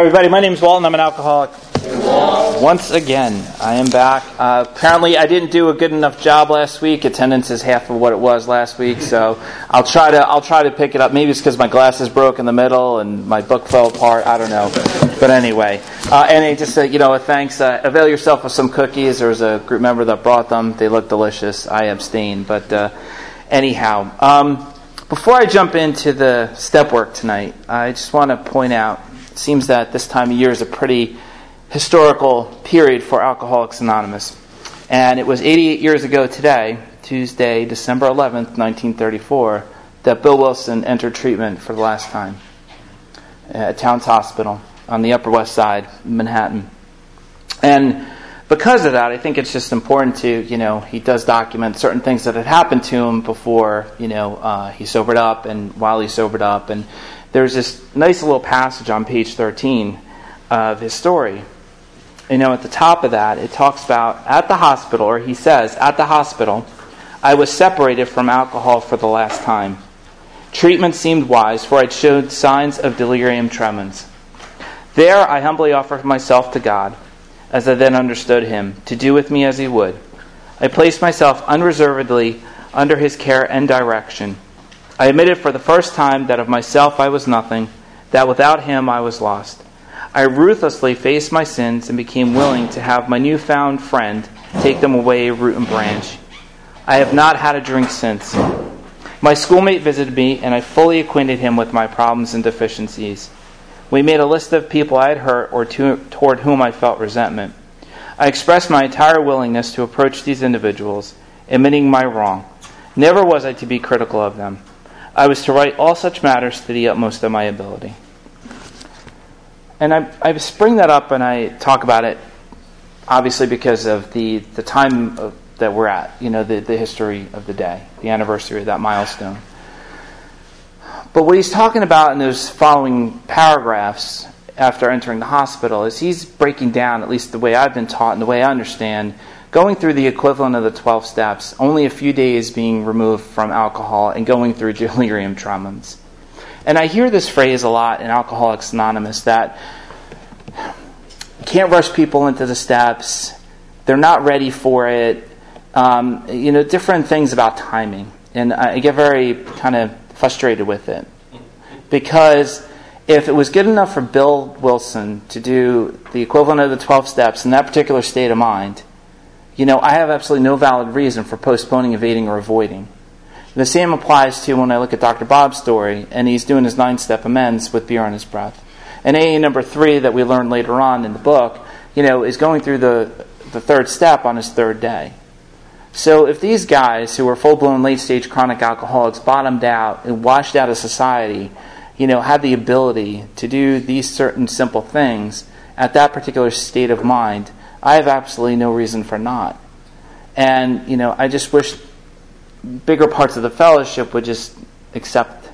everybody. My name is Walton. I'm an alcoholic. Once again, I am back. Apparently, I didn't do a good enough job last week. Attendance is half of what it was last week, so I'll try to pick it up. Maybe it's because my glasses broke in the middle and my book fell apart. I don't know, but anyway. And just a thanks. Avail yourself of some cookies. There was a group member that brought them. They look delicious. I abstain, but anyhow. Before I jump into the step work tonight, I just want to point out, it seems that this time of year is a pretty historical period for Alcoholics Anonymous. And it was 88 years ago today, Tuesday, December 11th, 1934, that Bill Wilson entered treatment for the last time at Towns Hospital on the Upper West Side, Manhattan. And because of that, I think it's just important to, he does document certain things that had happened to him before, he sobered up and while he sobered up. And there's this nice little passage on page 13 of his story. At the top of that, it talks about at the hospital, or he says, at the hospital, I was separated from alcohol for the last time. Treatment seemed wise, for I showed signs of delirium tremens. There I humbly offered myself to God, as I then understood him, to do with me as he would. I placed myself unreservedly under his care and direction. I admitted for the first time that of myself I was nothing, that without him I was lost. I ruthlessly faced my sins and became willing to have my newfound friend take them away root and branch. I have not had a drink since. My schoolmate visited me, and I fully acquainted him with my problems and deficiencies. We made a list of people I had hurt or toward whom I felt resentment. I expressed my entire willingness to approach these individuals, admitting my wrong. Never was I to be critical of them. I was to write all such matters to the utmost of my ability. And I spring that up and I talk about it, obviously because of the time that we're at, the history of the day, the anniversary of that milestone. But what he's talking about in those following paragraphs after entering the hospital is he's breaking down, at least the way I've been taught and the way I understand, going through the equivalent of the 12 steps, only a few days being removed from alcohol and going through delirium tremens. And I hear this phrase a lot in Alcoholics Anonymous that you can't rush people into the steps, they're not ready for it, different things about timing. And I get very kind of frustrated with it. Because if it was good enough for Bill Wilson to do the equivalent of the 12 steps in that particular state of mind, I have absolutely no valid reason for postponing, evading, or avoiding. The same applies to when I look at Dr. Bob's story, and he's doing his 9-step amends with beer on his breath. And AA number 3 that we learned later on in the book, is going through the third step on his third day. So if these guys who were full-blown late-stage chronic alcoholics bottomed out and washed out of society, had the ability to do these certain simple things at that particular state of mind, I have absolutely no reason for not. And, I just wish bigger parts of the fellowship would just accept,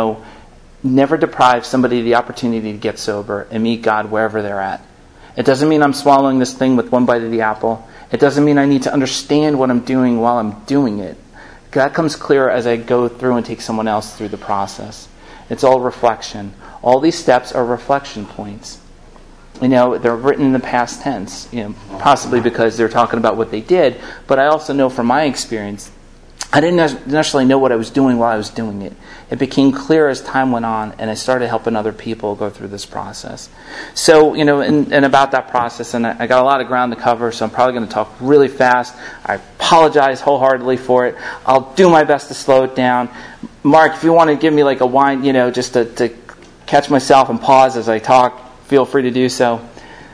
never deprive somebody of the opportunity to get sober and meet God wherever they're at. It doesn't mean I'm swallowing this thing with one bite of the apple. It doesn't mean I need to understand what I'm doing while I'm doing it. That comes clear as I go through and take someone else through the process. It's all reflection. All these steps are reflection points. They're written in the past tense, possibly because they're talking about what they did, but I also know from my experience, I didn't necessarily know what I was doing while I was doing it. It became clear as time went on, and I started helping other people go through this process. So, and about that process, and I got a lot of ground to cover, so I'm probably going to talk really fast. I apologize wholeheartedly for it. I'll do my best to slow it down. Mark, if you want to give me like a whine, just to catch myself and pause as I talk, feel free to do so.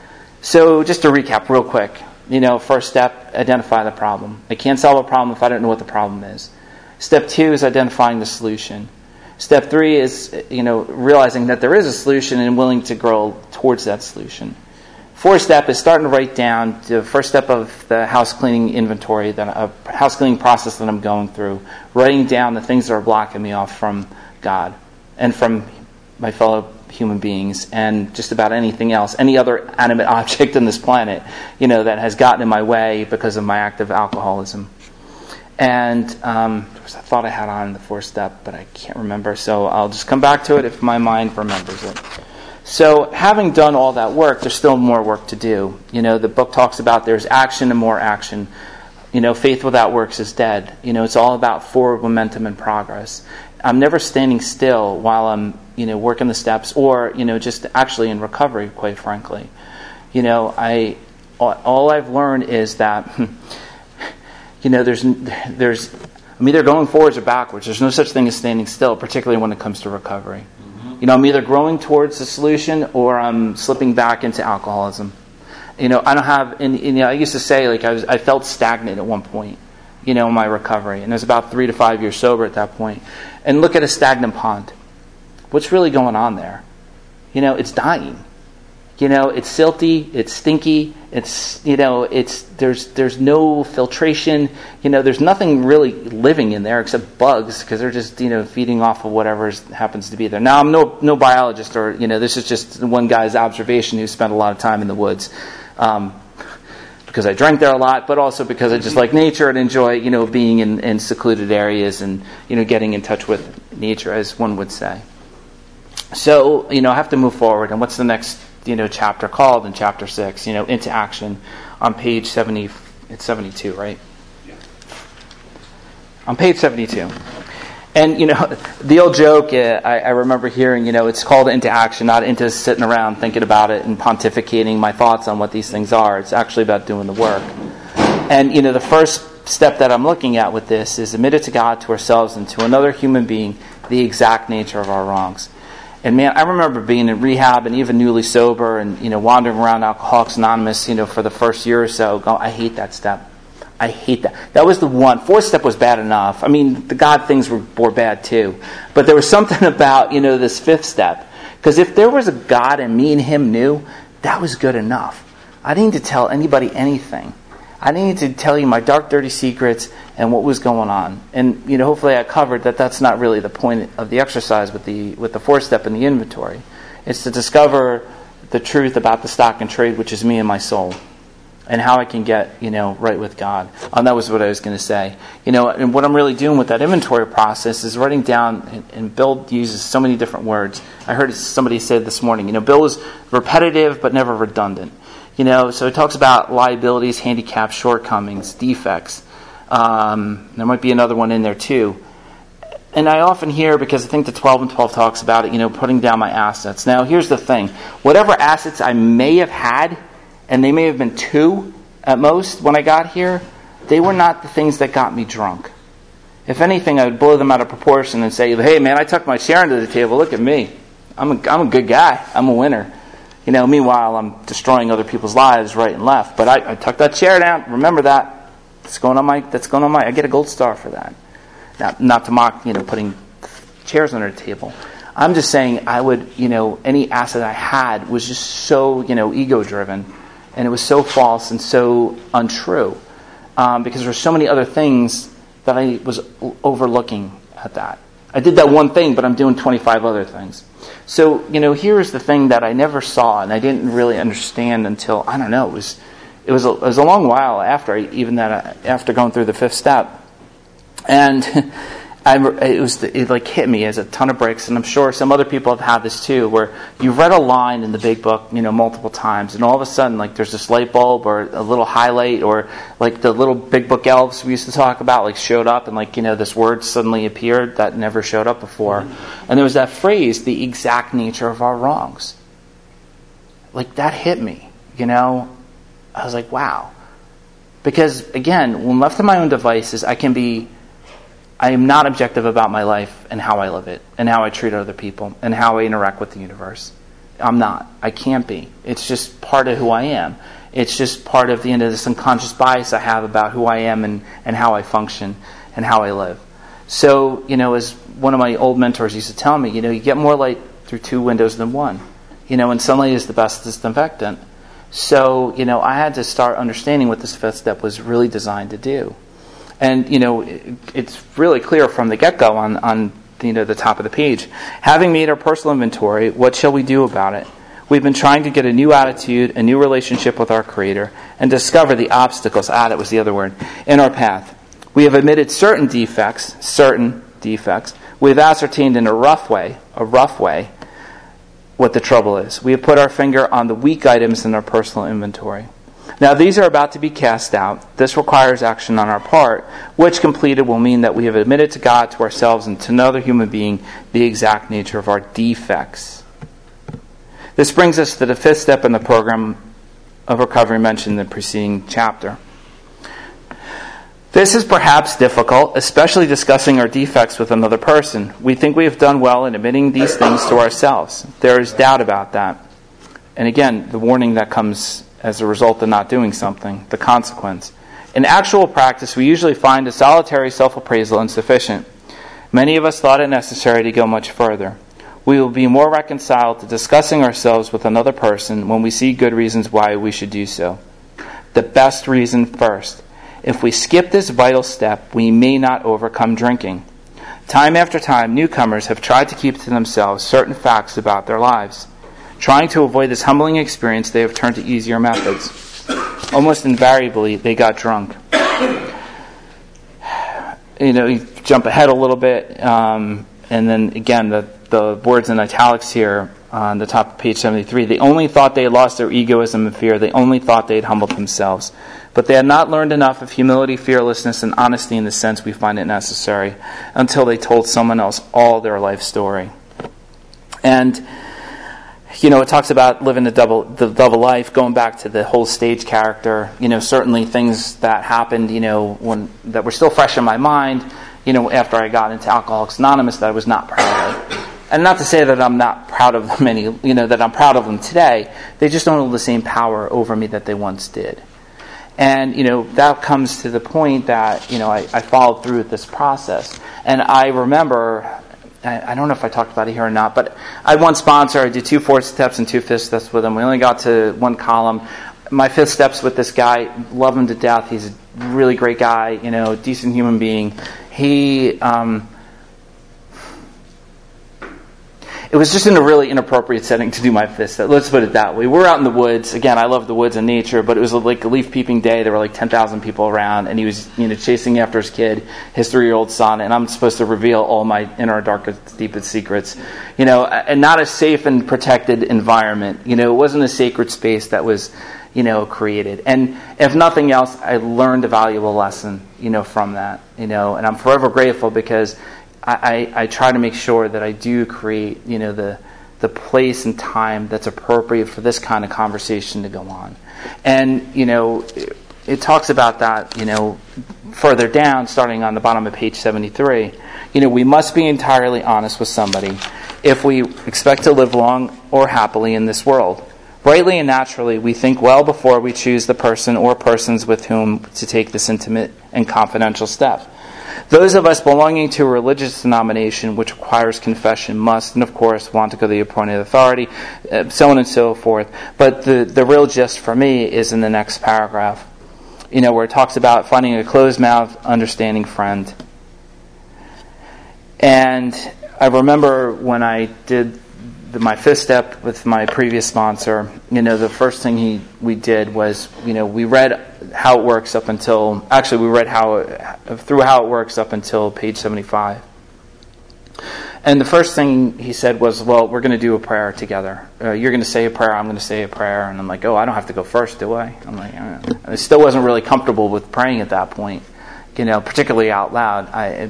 So, just to recap real quick. First step, identify the problem. I can't solve a problem if I don't know what the problem is. Step 2 is identifying the solution. Step 3 is, realizing that there is a solution and willing to grow towards that solution. Fourth step is starting to write down the first step of the house cleaning inventory, house cleaning process that I'm going through. Writing down the things that are blocking me off from God and from my fellow human beings and just about anything else, any other animate object on this planet, that has gotten in my way because of my active alcoholism. And there was a thought I had on the fourth step, but I can't remember, so I'll just come back to it if my mind remembers it. So having done all that work, there's still more work to do. The book talks about there's action and more action. Faith without works is dead. It's all about forward momentum and progress. I'm never standing still while I'm, working the steps or, just actually in recovery, quite frankly. All I've learned is that, there's I'm either going forwards or backwards. There's no such thing as standing still, particularly when it comes to recovery. I'm either growing towards the solution or I'm slipping back into alcoholism. I don't have, I used to say, I felt stagnant at one point, in my recovery. And I was about 3 to 5 years sober at that point. And look at a stagnant pond. What's really going on there? It's dying. It's silty, it's stinky, there's no filtration, there's nothing really living in there except bugs, because they're just, feeding off of whatever happens to be there. Now, I'm no biologist, or, this is just one guy's observation who spent a lot of time in the woods, because I drank there a lot, but also because I just like nature and enjoy, being in secluded areas and, getting in touch with nature, as one would say. So, I have to move forward, and what's the next chapter called? In chapter 6, into action, on page 70. It's 72, right? Yeah. On page 72. And the old joke I remember hearing, it's called into action, not into sitting around thinking about it and pontificating my thoughts on what these things are. It's actually about doing the work. And the first step that I'm looking at with this is admit it to God, to ourselves, and to another human being the exact nature of our wrongs. And man, I remember being in rehab and even newly sober and, wandering around Alcoholics Anonymous, for the first year or so, going, I hate that step. I hate that. That was the one. Fourth step was bad enough. I mean, the God things were bad too. But there was something about, this fifth step. Because if there was a God and me and him knew, that was good enough. I didn't need to tell anybody anything. I didn't need to tell you my dark, dirty secrets and what was going on. And, hopefully I covered that that's not really the point of the exercise with the fourth step in the inventory. It's to discover the truth about the stock and trade, which is me and my soul, and how I can get, right with God. That was what I was going to say. And what I'm really doing with that inventory process is writing down, and Bill uses so many different words. I heard somebody say this morning, Bill was repetitive but never redundant. So it talks about liabilities, handicaps, shortcomings, defects. There might be another one in there too. And I often hear, because I think the 12 and 12 talks about it, putting down my assets. Now, here's the thing. Whatever assets I may have had, and they may have been 2 at most when I got here, they were not the things that got me drunk. If anything, I would blow them out of proportion and say, hey man, I tucked my chair under the table, look at me. I'm a good guy. I'm a winner. Meanwhile, I'm destroying other people's lives right and left. But I tucked that chair down. Remember that. That's going on my. I get a gold star for that. Now, not to mock, putting chairs under the table. I'm just saying I would, any asset I had was just so, ego-driven, and it was so false and so untrue, because there were so many other things that I was overlooking at that. I did that one thing, but I'm doing 25 other things. So, here's the thing that I never saw and I didn't really understand until, I don't know, it was a long while after, after going through the fifth step. And it hit me as a ton of bricks, and I'm sure some other people have had this too, where you've read a line in the big book, multiple times, and all of a sudden, there's this light bulb or a little highlight, or the little big book elves we used to talk about, showed up, and this word suddenly appeared that never showed up before. And there was that phrase, the exact nature of our wrongs. That hit me, I was like, wow. Because again, when left to my own devices, I am not objective about my life and how I live it and how I treat other people and how I interact with the universe. I'm not. I can't be. It's just part of who I am. It's just part of this unconscious bias I have about who I am and how I function and how I live. So, as one of my old mentors used to tell me, you get more light through 2 windows than 1. And sunlight is the best disinfectant. So, I had to start understanding what this fifth step was really designed to do. And, it's really clear from the get-go on the top of the page. Having made our personal inventory, what shall we do about it? We've been trying to get a new attitude, a new relationship with our Creator, and discover the obstacles, that was the other word, in our path. We have admitted certain defects. We have ascertained in a rough way, what the trouble is. We have put our finger on the weak items in our personal inventory. Now these are about to be cast out. This requires action on our part, which completed will mean that we have admitted to God, to ourselves, and to another human being the exact nature of our defects. This brings us to the fifth step in the program of recovery mentioned in the preceding chapter. This is perhaps difficult, especially discussing our defects with another person. We think we have done well in admitting these things to ourselves. There is doubt about that. And again, the warning that comes as a result of not doing something, the consequence. In actual practice, we usually find a solitary self-appraisal insufficient. Many of us thought it necessary to go much further. We will be more reconciled to discussing ourselves with another person when we see good reasons why we should do so. The best reason first. If we skip this vital step, we may not overcome drinking. Time after time, newcomers have tried to keep to themselves certain facts about their lives. Trying to avoid this humbling experience, they have turned to easier methods. Almost invariably, they got drunk. You jump ahead a little bit, and then again, the words in italics here on the top of page 73. They only thought they had lost their egoism and fear. They only thought they had humbled themselves. But they had not learned enough of humility, fearlessness, and honesty in the sense we find it necessary until they told someone else all their life story. And, it talks about living the double life, going back to the whole stage character. Certainly things that happened, that were still fresh in my mind, after I got into Alcoholics Anonymous that I was not proud of. And not to say that I'm not proud of them that I'm proud of them today. They just don't hold the same power over me that they once did. And, that comes to the point that, I followed through with this process. And I remember, I don't know if I talked about it here or not, but I had one sponsor. I did 2 4th steps and 2 5th steps with him. We only got to one column. My 5th steps with this guy, love him to death. He's a really great guy, decent human being. It was just in a really inappropriate setting to do my 5th step. Let's put it that way. We're out in the woods. Again, I love the woods and nature, but it was like a leaf peeping day. There were like 10,000 people around, and he was, chasing after his kid, his 3-year-old son, and I'm supposed to reveal all my inner darkest, deepest secrets. And not a safe and protected environment. It wasn't a sacred space that was, created. And if nothing else, I learned a valuable lesson, from that. And I'm forever grateful because I try to make sure that I do create, the place and time that's appropriate for this kind of conversation to go on. And, it talks about that, further down, starting on the bottom of page 73. We must be entirely honest with somebody if we expect to live long or happily in this world. Rightly and naturally, we think well before we choose the person or persons with whom to take this intimate and confidential step. Those of us belonging to a religious denomination which requires confession must, and of course, want to go to the appointed authority, so on and so forth. But the real gist for me is in the next paragraph, where it talks about finding a closed-mouthed, understanding friend. And I remember when I did my 5th step with my previous sponsor, the first thing we did was, we read how it works up until, we read how it works up until page 75. And the first thing he said was, well, we're going to do a prayer together. You're going to say a prayer, I'm going to say a prayer. And I'm like, I don't have to go first, do I? I'm like, I still wasn't really comfortable with praying at that point, particularly out loud.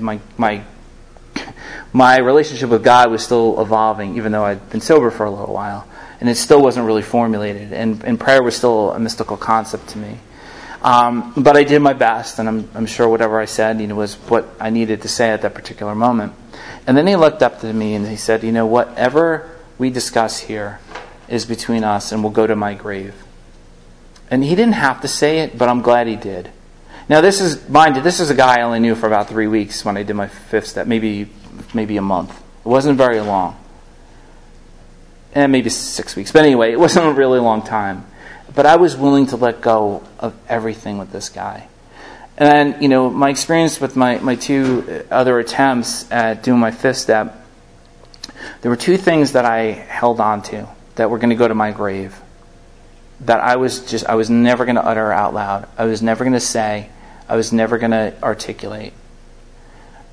My relationship with God was still evolving, even though I'd been sober for a little while. And it still wasn't really formulated. And prayer was still a mystical concept to me. But I did my best, and I'm sure whatever I said, was what I needed to say at that particular moment. And then he looked up to me and he said, whatever we discuss here is between us, and we'll go to my grave. And he didn't have to say it, but I'm glad he did. Now this is a guy I only knew for about 3 weeks when I did my 5th step, maybe a month. It wasn't very long. And maybe 6 weeks. But anyway, it wasn't a really long time. But I was willing to let go of everything with this guy. And then, my experience with my 2 other attempts at doing my 5th step, there were 2 things that I held on to that were going to go to my grave. That I was never going to utter out loud. I was never going to say. I was never going to articulate.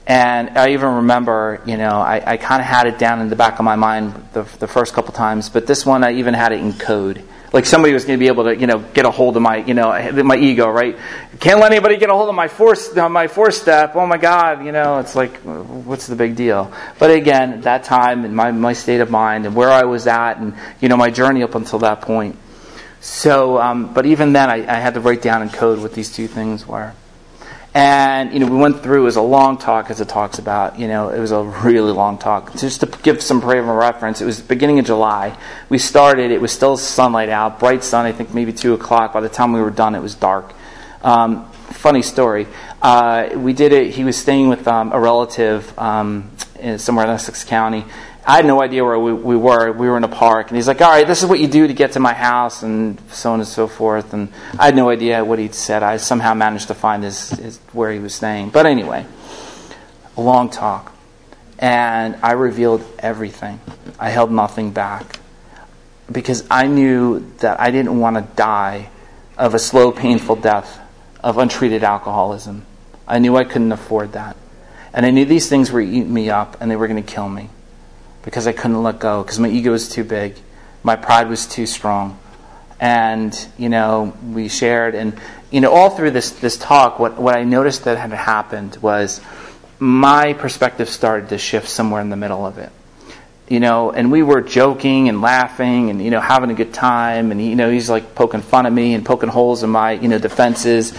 And I even remember, I kind of had it down in the back of my mind the first couple times, but this one I even had it in code. Like somebody was going to be able to, get a hold of my, my ego, right? Can't let anybody get a hold of my fourth step. Oh my God, it's like, what's the big deal? But again, at that time, and my state of mind and where I was at, and my journey up until that point. So, but even then, I had to write down in code what these two things were. And, we went through, it was a long talk, as it talks about, it was a really long talk. Just to give some frame of reference, it was the beginning of July. We started, it was still sunlight out, bright sun, I think maybe 2 o'clock. By the time we were done, it was dark. Funny story. We did it, he was staying with a relative somewhere in Essex County. I had no idea where we were. We were in a park, and he's like, all right, this is what you do to get to my house, and so on and so forth. And I had no idea what he'd said. I somehow managed to find his where he was staying. But anyway, a long talk. And I revealed everything. I held nothing back. Because I knew that I didn't want to die of a slow, painful death of untreated alcoholism. I knew I couldn't afford that. And I knew these things were eating me up, and they were going to kill me. Because I couldn't let go, because my ego was too big. My pride was too strong. And, we shared. And, all through this talk, what I noticed that had happened was my perspective started to shift somewhere in the middle of it. And we were joking and laughing and, having a good time. And, he's like poking fun at me and poking holes in my, defenses,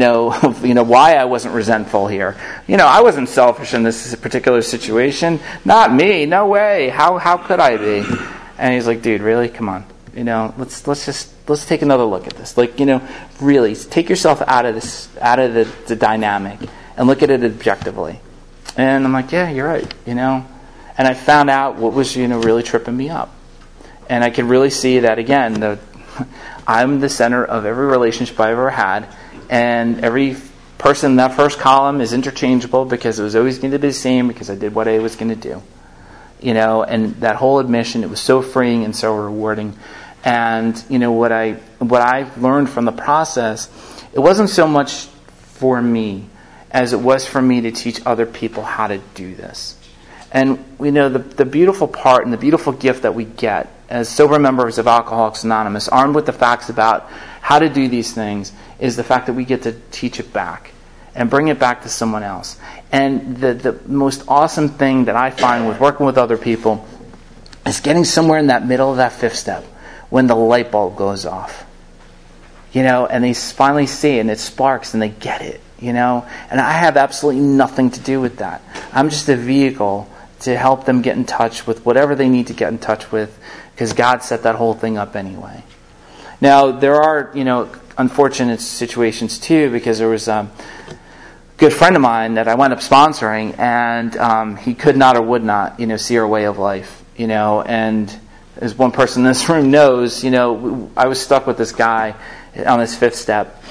why I wasn't resentful here. I wasn't selfish in this particular situation. Not me. No way. How could I be? And he's like, dude, really? Come on. Let's take another look at this. Like, really take yourself out of the dynamic and look at it objectively. And I'm like, yeah, you're right. And I found out what was, really tripping me up. And I could really see that, again, I'm the center of every relationship I ever had. And every person in that first column is interchangeable because it was always going to be the same because I did what I was going to do. And that whole admission, it was so freeing and so rewarding. And, what I learned from the process, it wasn't so much for me as it was for me to teach other people how to do this. And the beautiful part and the beautiful gift that we get as sober members of Alcoholics Anonymous, armed with the facts about how to do these things, is the fact that we get to teach it back and bring it back to someone else. And the most awesome thing that I find with working with other people is getting somewhere in that middle of that fifth step when the light bulb goes off. And they finally see it and it sparks and they get it. And I have absolutely nothing to do with that. I'm just a vehicle to help them get in touch with whatever they need to get in touch with, because God set that whole thing up anyway. Now, there are, unfortunate situations too, because there was a good friend of mine that I wound up sponsoring, and he could not or would not, see our way of life, and as one person in this room knows, I was stuck with this guy on this fifth step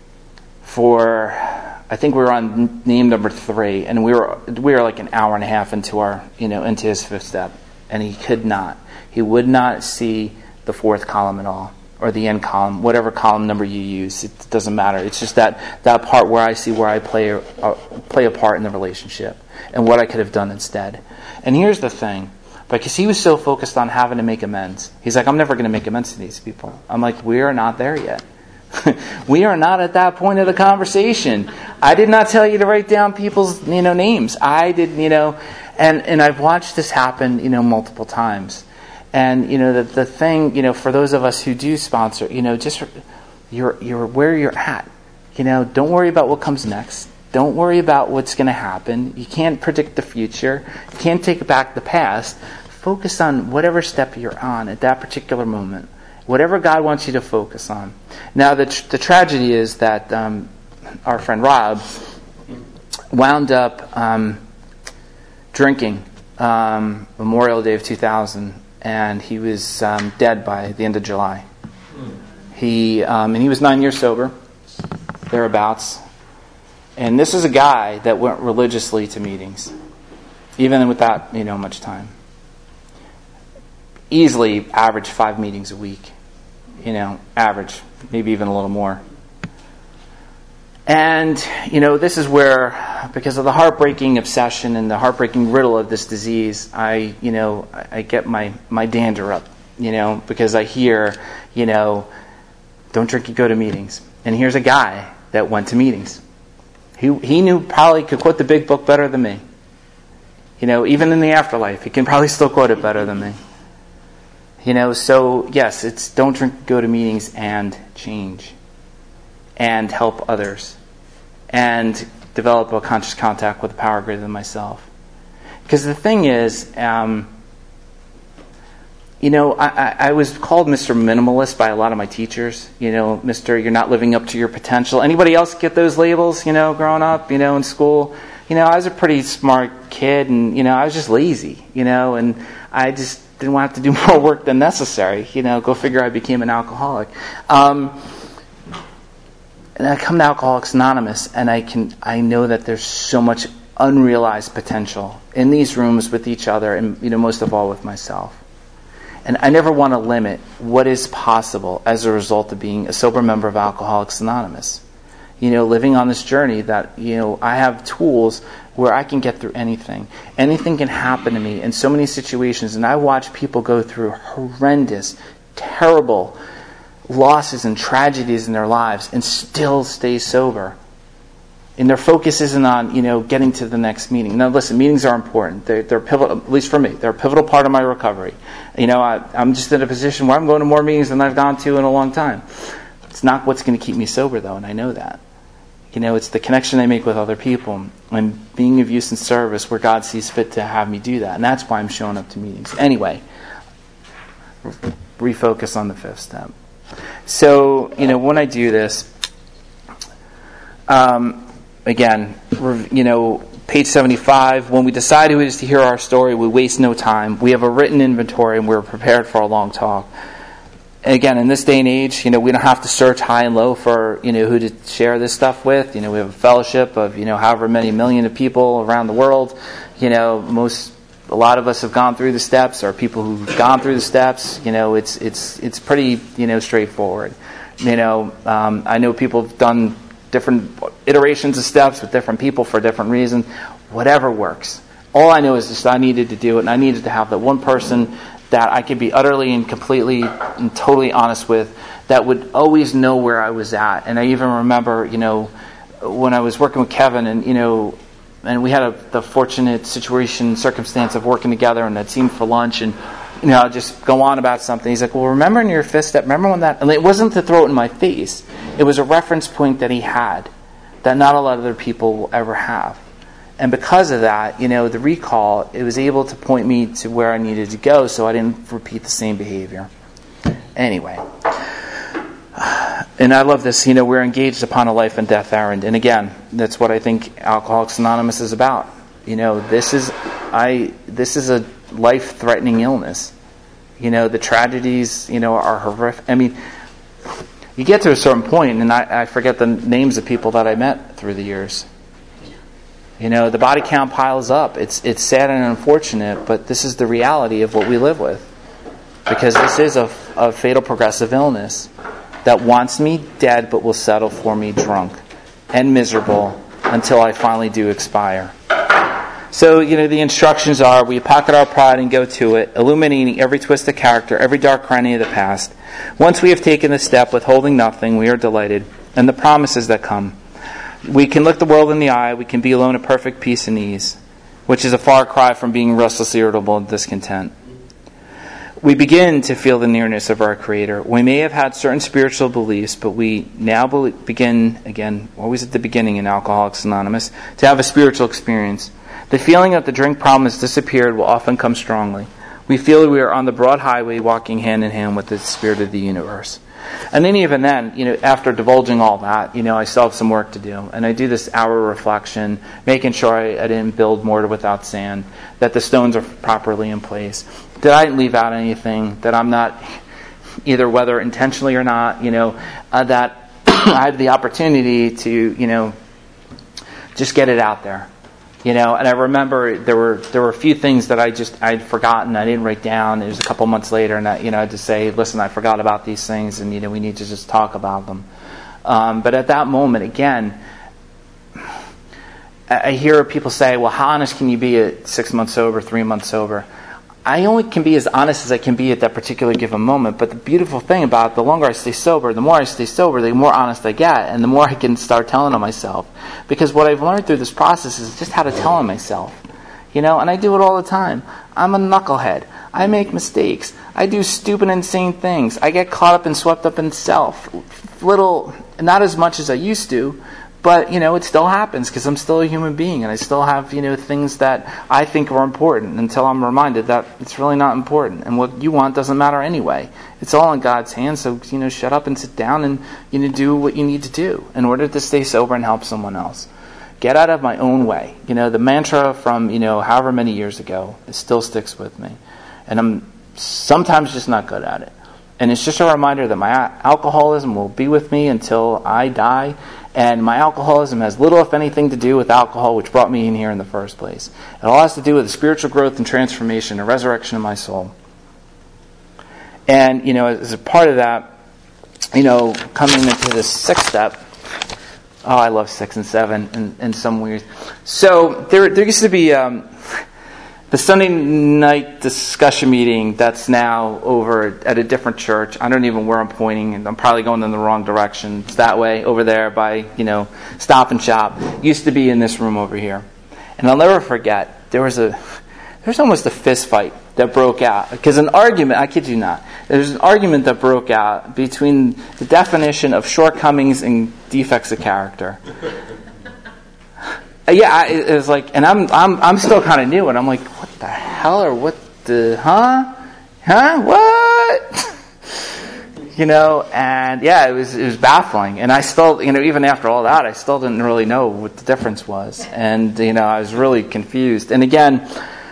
for, I think we were on name number 3, and we were like an hour and a half into into his fifth step, and he would not see the fourth column at all, or the end column, whatever column number you use, it doesn't matter. It's just that part where I see where I play a part in the relationship, and what I could have done instead. And here's the thing, because he was so focused on having to make amends, he's like, I'm never going to make amends to these people. I'm like, we are not there yet. We are not at that point of the conversation. I did not tell you to write down people's names. I did, and I've watched this happen multiple times. And the thing, for those of us who do sponsor, just you're where you're at. Don't worry about what comes next. Don't worry about what's going to happen. You can't predict the future. You can't take back the past. Focus on whatever step you're on at that particular moment. Whatever God wants you to focus on. Now, the tragedy is that our friend Rob wound up drinking Memorial Day of 2000, and he was dead by the end of July. And he was 9 years sober, thereabouts. And this is a guy that went religiously to meetings, even without much time. Easily average 5 meetings a week. Average, maybe even a little more. And, this is where, because of the heartbreaking obsession and the heartbreaking riddle of this disease, I get my dander up, because I hear, don't drink, you go to meetings. And here's a guy that went to meetings. He knew probably could quote the big book better than me. Even in the afterlife, he can probably still quote it better than me. So yes, it's don't drink, go to meetings and change. And help others. And develop a conscious contact with a power greater than myself. Because the thing is, I was called Mr. Minimalist by a lot of my teachers. Mr. You're not living up to your potential. Anybody else get those labels, growing up, in school? I was a pretty smart kid, and, I was just lazy, and I just didn't want to do more work than necessary. Go figure, I became an alcoholic. And I come to Alcoholics Anonymous, and I know that there's so much unrealized potential in these rooms with each other, and most of all with myself. And I never want to limit what is possible as a result of being a sober member of Alcoholics Anonymous. Living on this journey that, I have tools where I can get through anything. Anything can happen to me in so many situations, and I watch people go through horrendous, terrible losses and tragedies in their lives and still stay sober. And their focus isn't on, getting to the next meeting. Now listen, meetings are important. They're pivotal, at least for me. They're a pivotal part of my recovery. I'm just in a position where I'm going to more meetings than I've gone to in a long time. It's not what's going to keep me sober, though, and I know that. It's the connection I make with other people and being of use and service where God sees fit to have me do that. And that's why I'm showing up to meetings. Anyway, refocus on the fifth step. So, when I do this, again, page 75, when we decide who is to hear our story, we waste no time. We have a written inventory and we're prepared for a long talk. And again, in this day and age, we don't have to search high and low for, who to share this stuff with. We have a fellowship of, however many million of people around the world. A lot of us have gone through the steps, or people who've gone through the steps. It's pretty, straightforward. I know people have done different iterations of steps with different people for different reasons. Whatever works. All I know is just I needed to do it, and I needed to have that one person that I could be utterly and completely and totally honest with, that would always know where I was at. And I even remember, when I was working with Kevin, and we had the fortunate circumstance of working together, and I'd see him for lunch, and I'd just go on about something. He's like, well, remember in your fifth step, remember when that... And it wasn't to throw it in my face. It was a reference point that he had that not a lot of other people will ever have. And because of that, the recall, it was able to point me to where I needed to go so I didn't repeat the same behavior. Anyway. And I love this, we're engaged upon a life and death errand. And again, that's what I think Alcoholics Anonymous is about. This is a life-threatening illness. The tragedies, are horrific. I mean, you get to a certain point, and I forget the names of people that I met through the years. The body count piles up. It's sad and unfortunate, but this is the reality of what we live with. Because this is a fatal progressive illness that wants me dead but will settle for me drunk and miserable until I finally do expire. So, the instructions are, we pocket our pride and go to it, illuminating every twist of character, every dark cranny of the past. Once we have taken the step, withholding nothing, we are delighted, and the promises that come. We can look the world in the eye, we can be alone at perfect peace and ease, which is a far cry from being restless, irritable, and discontent. We begin to feel the nearness of our Creator. We may have had certain spiritual beliefs, but we now begin, again, always at the beginning in Alcoholics Anonymous, to have a spiritual experience. The feeling that the drink problem has disappeared will often come strongly. We feel we are on the broad highway walking hand in hand with the Spirit of the universe. And then even then, after divulging all that, I still have some work to do. And I do this hour reflection, making sure I didn't build mortar without sand, that the stones are properly in place, that I didn't leave out anything, that I'm not, either whether intentionally or not, that I had the opportunity to, just get it out there. And I remember there were a few things that I'd forgotten, I didn't write down. It was a couple months later, and I had to say, listen, I forgot about these things, and we need to just talk about them. But at that moment, again, I hear people say, well, how honest can you be at 6 months sober, 3 months sober? I only can be as honest as I can be at that particular given moment. But the beautiful thing about it, the longer I stay sober, the more I stay sober, the more honest I get, and the more I can start telling on myself. Because what I've learned through this process is just how to tell on myself. And I do it all the time. I'm a knucklehead. I make mistakes. I do stupid, insane things. I get caught up and swept up in self. Not as much as I used to, but, it still happens because I'm still a human being and I still have, things that I think are important until I'm reminded that it's really not important. And what you want doesn't matter anyway. It's all in God's hands, so, shut up and sit down and, do what you need to do in order to stay sober and help someone else. Get out of my own way. The mantra from, however many years ago, it still sticks with me. And I'm sometimes just not good at it. And it's just a reminder that my alcoholism will be with me until I die. And my alcoholism has little, if anything, to do with alcohol, which brought me in here in the first place. It all has to do with the spiritual growth and transformation and resurrection of my soul. And, as a part of that, coming into the sixth step, I love 6 and 7 in some ways. So there used to be the Sunday night discussion meeting that's now over at a different church. I don't even know where I'm pointing, and I'm probably going in the wrong direction. It's that way over there by, Stop and Shop. Used to be in this room over here. And I'll never forget, there's almost a fist fight that broke out. Because an argument, I kid you not, there's an argument that broke out between the definition of shortcomings and defects of character. It was like, and I'm still kind of new, and I'm like, what the hell, or what the, what? And it was baffling, and I still, even after all that, I still didn't really know what the difference was, and I was really confused. And again,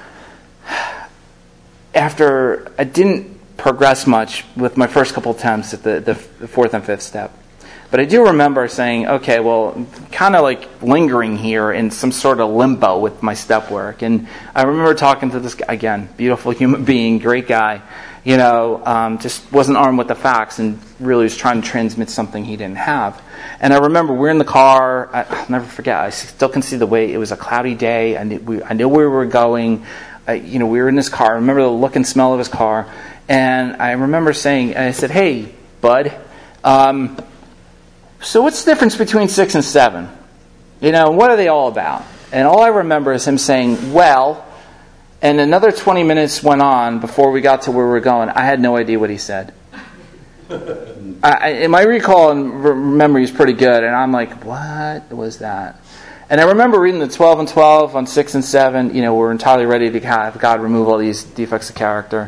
after I didn't progress much with my first couple attempts at the fourth and fifth step. But I do remember saying, okay, well, kind of like lingering here in some sort of limbo with my step work. And I remember talking to this guy, again, beautiful human being, great guy, just wasn't armed with the facts and really was trying to transmit something he didn't have. And I remember we're in the car, I'll never forget, I still can see the way, it was a cloudy day, I knew where we were going, we were in his car, I remember the look and smell of his car, and I remember saying, I said, hey, bud, so what's the difference between 6 and 7? What are they all about? And all I remember is him saying, well, and another 20 minutes went on before we got to where we were going. I had no idea what he said. My recall and memory is pretty good, and I'm like, what was that? And I remember reading the 12 and 12 on 6 and 7, we're entirely ready to have God remove all these defects of character.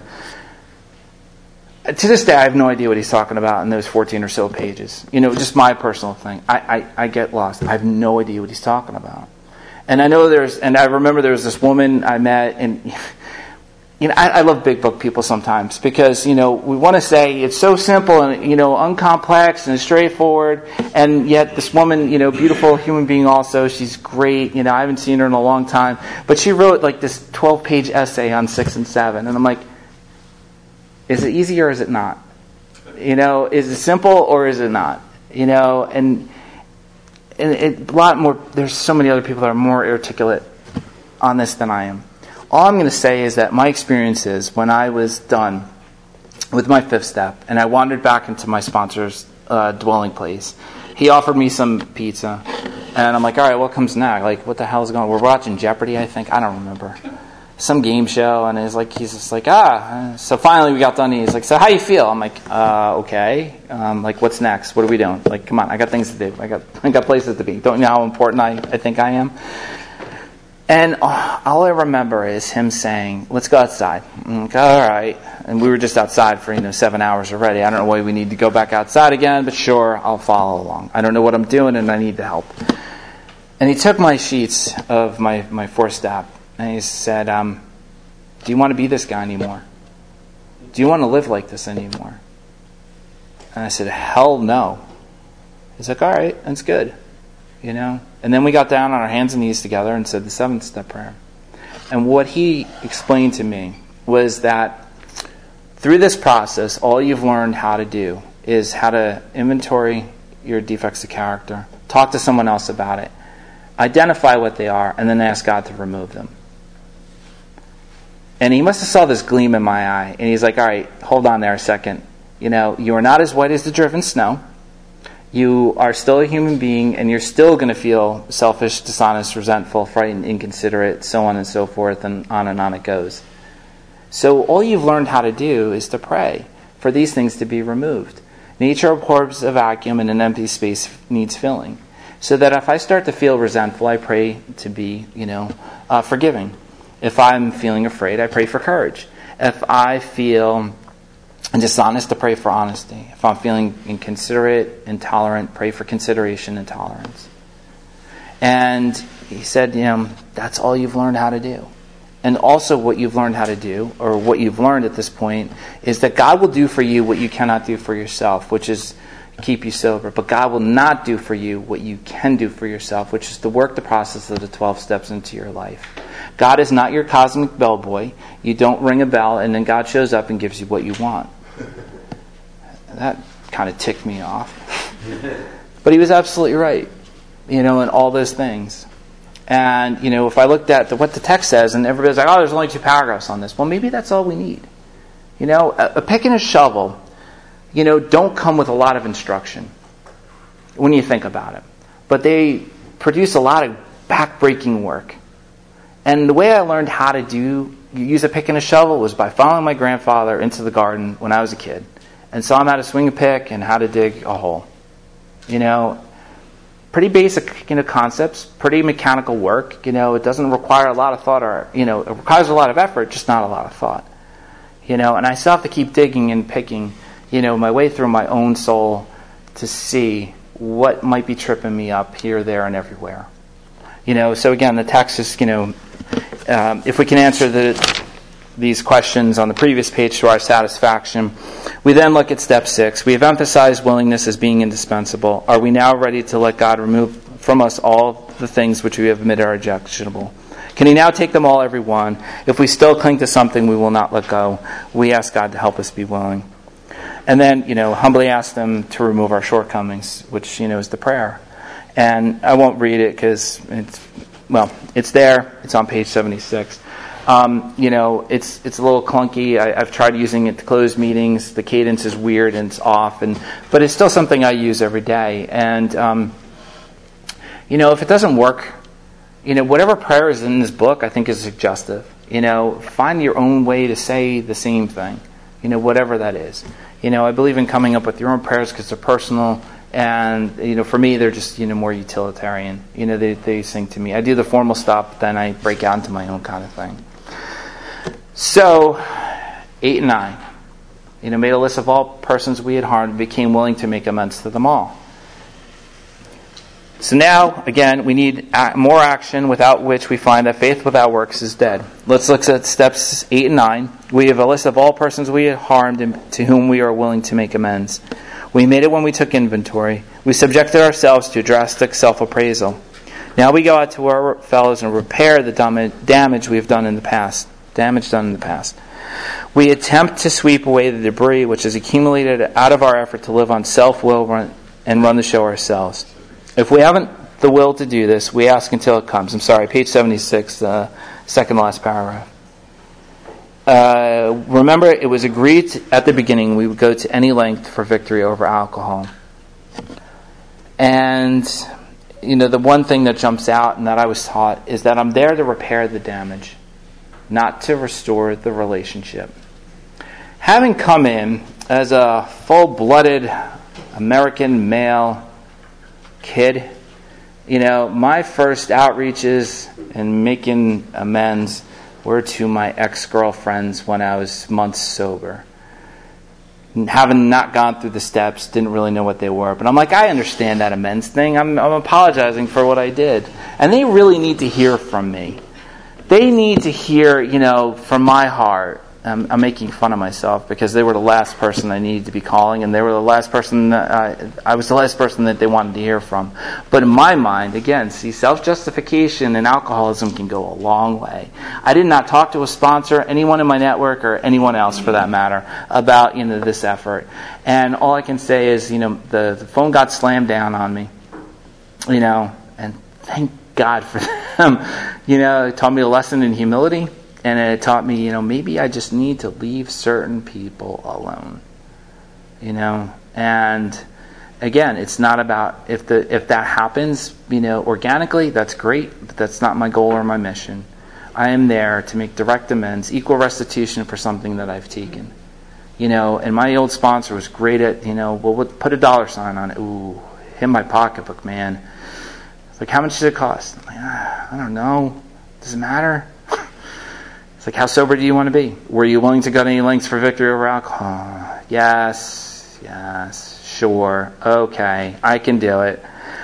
To this day, I have no idea what he's talking about in those 14 or so pages. Just my personal thing. I get lost. I have no idea what he's talking about. And I remember there was this woman I met, and I love big book people sometimes because, we want to say it's so simple and, uncomplex and straightforward, and yet this woman, beautiful human being also, she's great, I haven't seen her in a long time, but she wrote like this 12-page essay on 6 and 7, and I'm like, is it easy or is it not? Is it simple or is it not? And a lot more, there's so many other people that are more articulate on this than I am. All I'm going to say is that my experience is when I was done with my fifth step and I wandered back into my sponsor's dwelling place, he offered me some pizza. And I'm like, all right, what comes next? Like, what the hell is going on? We're watching Jeopardy, I think. I don't remember. Some game show, and he's just like, so finally we got done, and he's like, so how you feel? I'm like, okay, like, what's next? What are we doing? Like, come on, I got things to do. I got places to be. Don't you know how important I think I am? And all I remember is him saying, let's go outside. I'm like, all right. And we were just outside for, 7 hours already. I don't know why we need to go back outside again, but sure, I'll follow along. I don't know what I'm doing, and I need the help. And he took my sheets of my fourth step, and he said, do you want to be this guy anymore? Do you want to live like this anymore? And I said, hell no. He's like, all right, that's good. And then we got down on our hands and knees together and said the 7th step prayer. And what he explained to me was that through this process, all you've learned how to do is how to inventory your defects of character, talk to someone else about it, identify what they are, and then ask God to remove them. And he must have saw this gleam in my eye, and he's like, all right, hold on there a second. You are not as white as the driven snow. You are still a human being, and you're still going to feel selfish, dishonest, resentful, frightened, inconsiderate, so on and so forth, and on it goes. So all you've learned how to do is to pray for these things to be removed. Nature abhors a vacuum, and an empty space needs filling. So that if I start to feel resentful, I pray to be, forgiving. If I'm feeling afraid, I pray for courage. If I feel dishonest, to pray for honesty. If I'm feeling inconsiderate, intolerant, pray for consideration and tolerance. And he said, that's all you've learned how to do. And also what you've learned how to do, or what you've learned at this point, is that God will do for you what you cannot do for yourself, which is keep you sober. But God will not do for you what you can do for yourself, which is to work the process of the 12 steps into your life. God is not your cosmic bellboy. You don't ring a bell and then God shows up and gives you what you want. That kind of ticked me off. But he was absolutely right, in all those things. And, if I looked at what the text says, and everybody's like, oh, there's only 2 paragraphs on this. Well, maybe that's all we need. A pick and a shovel, don't come with a lot of instruction when you think about it. But they produce a lot of back-breaking work. And the way I learned how to use a pick and a shovel was by following my grandfather into the garden when I was a kid. And saw him how to swing a pick and how to dig a hole. Pretty basic, concepts, pretty mechanical work. It doesn't require a lot of thought, or, it requires a lot of effort, just not a lot of thought. And I still have to keep digging and picking, my way through my own soul to see what might be tripping me up here, there, and everywhere. So again, the text is, if we can answer these questions on the previous page to our satisfaction, we then look at step 6. We have emphasized willingness as being indispensable. Are we now ready to let God remove from us all the things which we have admitted are objectionable? Can he now take them all, every one? If we still cling to something we will not let go, we ask God to help us be willing. And then, humbly ask them to remove our shortcomings, which, is the prayer. And I won't read it because it's there. It's on page 76. It's a little clunky. I've tried using it to close meetings. The cadence is weird and it's off, but it's still something I use every day. And if it doesn't work, whatever prayer is in this book, I think is suggestive. Find your own way to say the same thing. Whatever that is. I believe in coming up with your own prayers because they're personal. And, for me, they're just, more utilitarian. They sing to me. I do the formal stuff, then I break out into my own kind of thing. So, 8 and 9. Made a list of all persons we had harmed and became willing to make amends to them all. So now, again, we need more action, without which we find that faith without works is dead. Let's look at steps 8 and 9. We have a list of all persons we had harmed and to whom we are willing to make amends. We made it when we took inventory. We subjected ourselves to drastic self-appraisal. Now we go out to our fellows and repair the damage we have done in the past. We attempt to sweep away the debris which has accumulated out of our effort to live on self-will and run the show ourselves. If we haven't the will to do this, we ask until it comes. I'm sorry, page 76, second last paragraph. Remember, it was agreed at the beginning we would go to any length for victory over alcohol. And, the one thing that jumps out and that I was taught is that I'm there to repair the damage, not to restore the relationship. Having come in as a full-blooded American male kid, my first outreaches and making amends were to my ex-girlfriends when I was months sober. Having not gone through the steps, didn't really know what they were. But I'm like, I understand that amends thing. I'm apologizing for what I did. And they really need to hear from me. They need to hear, from my heart. I'm making fun of myself because they were the last person I needed to be calling, and they were the last person I was the last person that they wanted to hear from. But in my mind, again, see, self-justification and alcoholism can go a long way. I did not talk to a sponsor, anyone in my network, or anyone else for that matter, about this effort. And all I can say is, the phone got slammed down on me, and thank God for them. It taught me a lesson in humility, and it taught me, maybe I just need to leave certain people alone. And again, it's not about if that happens, organically, that's great, but that's not my goal or my mission. I am there to make direct amends, equal restitution for something that I've taken. And my old sponsor was great at, we'll put a $sign on it. Ooh, hit my pocketbook, man. It's like, how much does it cost? I'm like, I don't know. Does it matter? It's like, how sober do you want to be? Were you willing to go to any lengths for victory over alcohol? Yes, sure, okay, I can do it.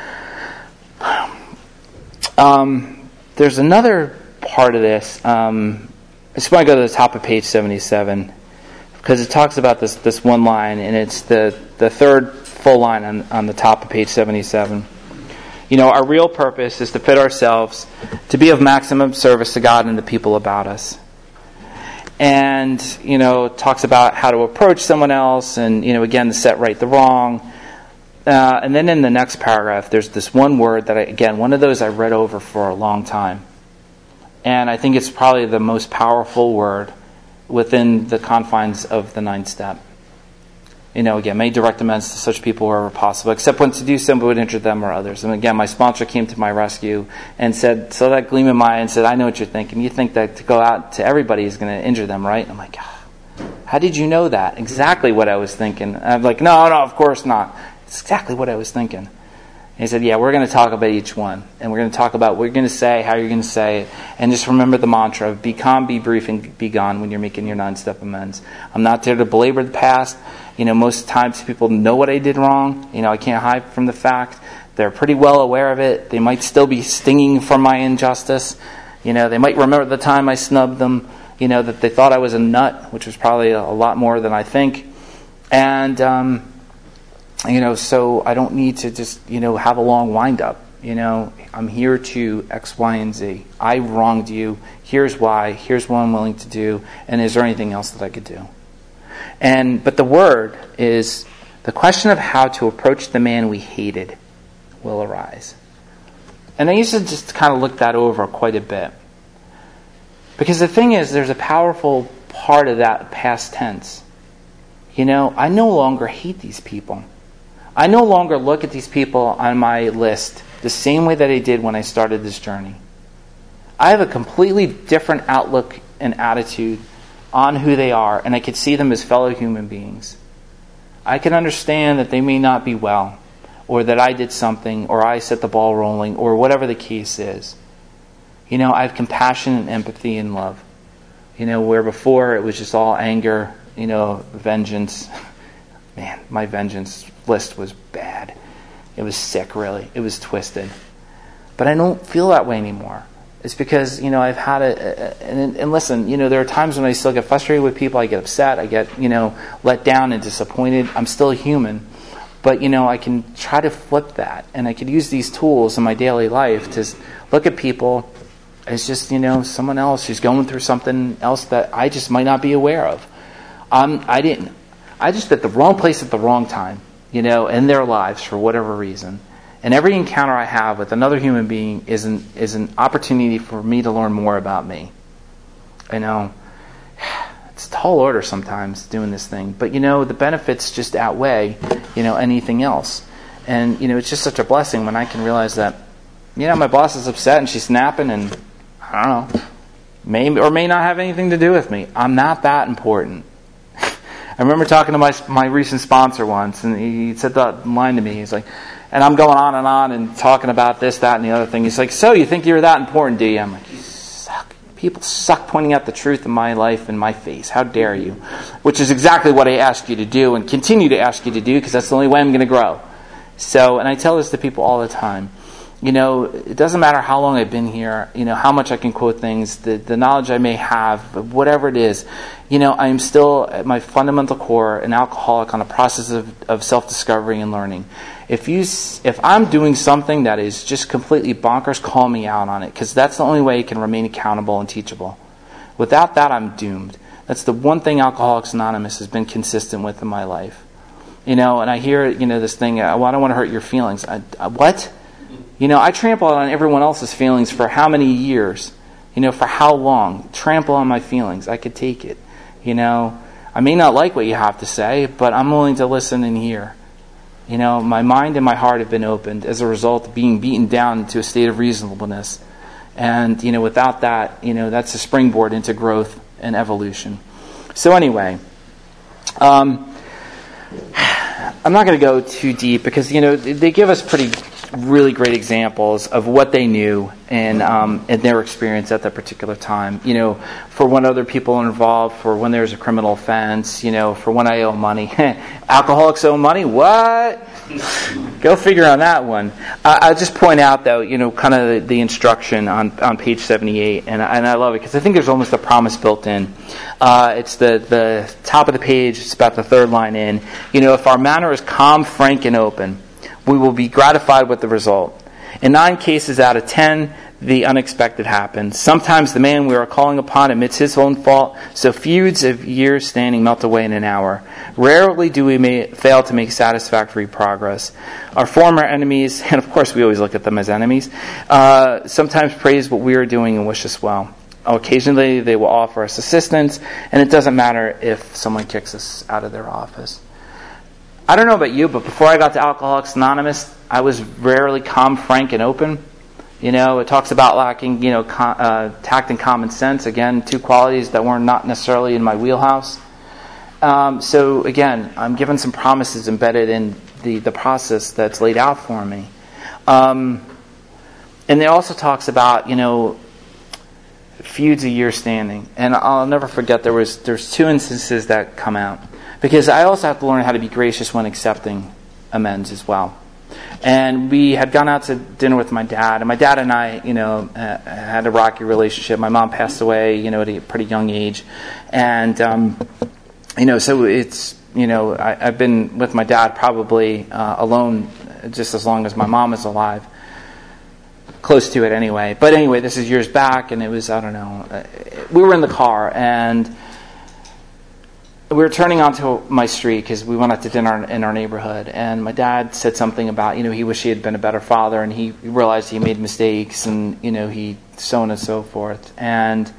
There's another part of this. I just want to go to the top of page 77 because it talks about this one line, and it's the third full line on the top of page 77. Our real purpose is to fit ourselves to be of maximum service to God and the people about us. And, talks about how to approach someone else and, again, to set right the wrong. And then in the next paragraph, there's this one word that, one of those I read over for a long time. And I think it's probably the most powerful word within the confines of the 9th step. Again, may direct amends to such people wherever possible, except when to do so would injure them or others. And again, my sponsor came to my rescue and said, so that gleam in my eye, and said, I know what you're thinking. You think that to go out to everybody is going to injure them, right? I'm like, how did you know that? Exactly what I was thinking. I'm like, no, of course not. It's exactly what I was thinking. And he said, yeah, we're going to talk about each one. And we're going to talk about what you're going to say, how you're going to say it. And just remember the mantra of be calm, be brief, and be gone when you're making your 9-step amends. I'm not there to belabor the past. Most times people know what I did wrong. I can't hide from the fact. They're pretty well aware of it. They might still be stinging from my injustice. They might remember the time I snubbed them, that they thought I was a nut, which was probably a lot more than I think. And, so I don't need to just, have a long wind-up. I'm here to X, Y, and Z. I wronged you. Here's why. Here's what I'm willing to do. And is there anything else that I could do? But the word is the question of how to approach the man we hated will arise. And I used to just kind of look that over quite a bit. Because the thing is, there's a powerful part of that past tense. I no longer hate these people. I no longer look at these people on my list the same way that I did when I started this journey. I have a completely different outlook and attitude on who they are, and I could see them as fellow human beings. I can understand that they may not be well, or that I did something, or I set the ball rolling, or whatever the case is. I have compassion and empathy and love. Where before it was just all anger, vengeance. Man, my vengeance list was bad. It was sick, really. It was twisted. But I don't feel that way anymore. It's because, I've had and listen, there are times when I still get frustrated with people. I get upset. I get, let down and disappointed. I'm still human. But, I can try to flip that. And I could use these tools in my daily life to look at people as just, someone else who's going through something else that I just might not be aware of. I just at the wrong place at the wrong time, in their lives for whatever reason. And every encounter I have with another human being is an opportunity for me to learn more about me. It's a tall order sometimes doing this thing, but the benefits just outweigh anything else. And it's just such a blessing when I can realize that my boss is upset and she's snapping, and I don't know, may or may not have anything to do with me. I'm not that important. I remember talking to my recent sponsor once, and he said that line to me. He's like, and I'm going on and talking about this, that, and the other thing. He's like, so you think you're that important, do you? I'm like, you suck. People suck pointing out the truth in my life in my face. How dare you? Which is exactly what I asked you to do and continue to ask you to do, because that's the only way I'm going to grow. So, and I tell this to people all the time. It doesn't matter how long I've been here, how much I can quote things, the knowledge I may have, whatever it is, I am still, at my fundamental core, an alcoholic on a process of self-discovery and learning. If I'm doing something that is just completely bonkers, call me out on it, because that's the only way I can remain accountable and teachable. Without that, I'm doomed. That's the one thing Alcoholics Anonymous has been consistent with in my life. And I hear, this thing, well, I don't want to hurt your feelings. What? I trampled on everyone else's feelings for how many years? For how long? Trample on my feelings. I could take it. I may not like what you have to say, but I'm willing to listen and hear. My mind and my heart have been opened as a result of being beaten down into a state of reasonableness. And, without that, that's a springboard into growth and evolution. So anyway, I'm not going to go too deep because, they give us really great examples of what they knew and their experience at that particular time. For when other people are involved, for when there's a criminal offense, for when I owe money. Alcoholics owe money? What? Go figure on that one. I'll just point out, though, kind of the instruction on page 78, and I love it because I think there's almost a promise built in. It's the top of the page. It's about the third line in. If our manner is calm, frank, and open, we will be gratified with the result. In 9 cases out of 10, the unexpected happens. Sometimes the man we are calling upon admits his own fault, so feuds of years standing melt away in an hour. Rarely do we fail to make satisfactory progress. Our former enemies, and of course we always look at them as enemies, sometimes praise what we are doing and wish us well. Occasionally they will offer us assistance, and it doesn't matter if someone kicks us out of their office. I don't know about you, but before I got to Alcoholics Anonymous, I was rarely calm, frank, and open. It talks about lacking, tact and common sense. Again, 2 qualities that were not necessarily in my wheelhouse. So again, I'm given some promises embedded in the process that's laid out for me. And it also talks about, feuds a year standing. And I'll never forget there's 2 instances that come out. Because I also have to learn how to be gracious when accepting amends as well. And we had gone out to dinner with my dad. And my dad and I, had a rocky relationship. My mom passed away, at a pretty young age. And, so it's, I've been with my dad probably alone just as long as my mom is alive. Close to it anyway. But anyway, this is years back. And it was, we were in the car. And we were turning onto my street because we went out to dinner in our neighborhood, and my dad said something about, he wished he had been a better father, and he realized he made mistakes, and, he so on and so forth. And,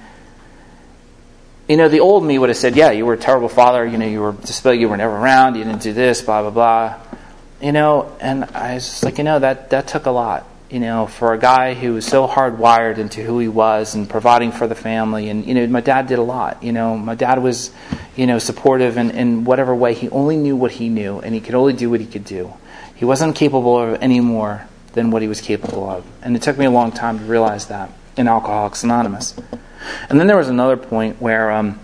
the old me would have said, yeah, you were a terrible father, you were displayed, you were never around, you didn't do this, blah, blah, blah. And I was just like, that took a lot. For a guy who was so hardwired into who he was and providing for the family. And, my dad did a lot. My dad was, supportive in whatever way. He only knew what he knew, and he could only do what he could do. He wasn't capable of any more than what he was capable of. And it took me a long time to realize that in Alcoholics Anonymous. And then there was another point where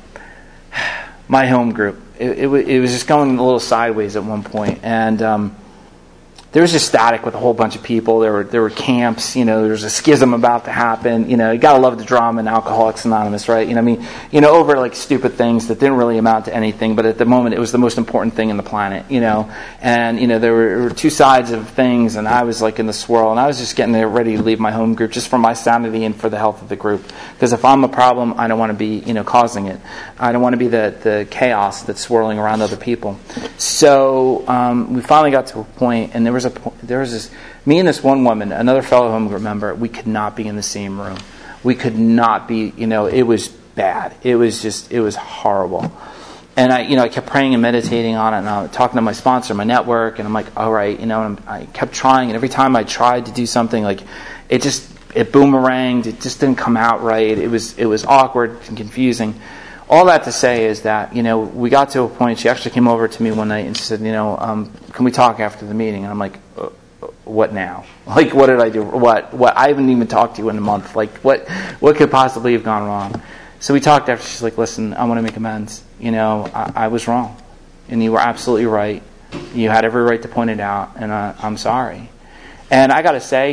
my home group, it was just going a little sideways at one point. And there was just static with a whole bunch of people. There were camps. There was a schism about to happen. You gotta love the drama in Alcoholics Anonymous, right? Over like stupid things that didn't really amount to anything, but at the moment it was the most important thing in the planet. And there were 2 sides of things, and I was like in the swirl, and I was just getting ready to leave my home group just for my sanity and for the health of the group. Because if I'm a problem, I don't want to be causing it. I don't want to be the chaos that's swirling around other people. So we finally got to a point, and there was this, me and this one woman, another fellow home group member, we could not be in the same room. We could not be, it was bad. It was horrible. And I kept praying and meditating on it, and I was talking to my sponsor, my network, and I'm like, all right, and I kept trying, and every time I tried to do something, like, it boomeranged, it just didn't come out right. It was awkward and confusing. All that to say is that, we got to a point, she actually came over to me one night and she said, can we talk after the meeting? And I'm like, what now? Like, what did I do? What? I haven't even talked to you in a month. Like, what could possibly have gone wrong? So we talked after. She's like, listen, I want to make amends. I was wrong. And you were absolutely right. You had every right to point it out. And I'm sorry. And I got to say,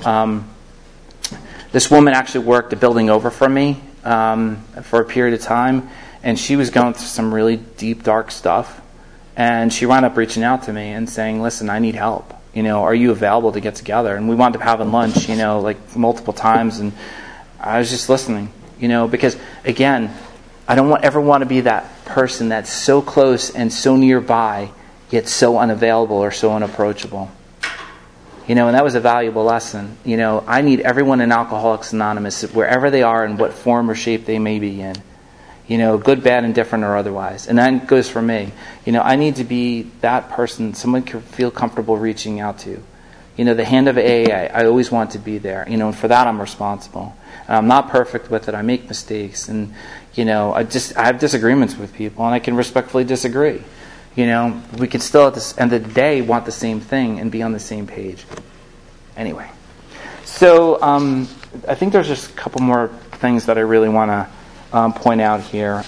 this woman actually worked a building over from me. For a period of time, and she was going through some really deep, dark stuff, and she wound up reaching out to me and saying, listen, I need help, are you available to get together? And we wound up having lunch, like multiple times, and I was just listening, because again, I don't ever want to be that person that's so close and so nearby, yet so unavailable or so unapproachable. And that was a valuable lesson. I need everyone in Alcoholics Anonymous, wherever they are and what form or shape they may be in. Good, bad, indifferent, or otherwise. And that goes for me. I need to be that person someone can feel comfortable reaching out to. The hand of AA, I always want to be there. And for that I'm responsible. And I'm not perfect with it. I make mistakes. And, I have disagreements with people, and I can respectfully disagree. We can still, at the end of the day, want the same thing and be on the same page. Anyway. So, I think there's just a couple more things that I really want to point out here.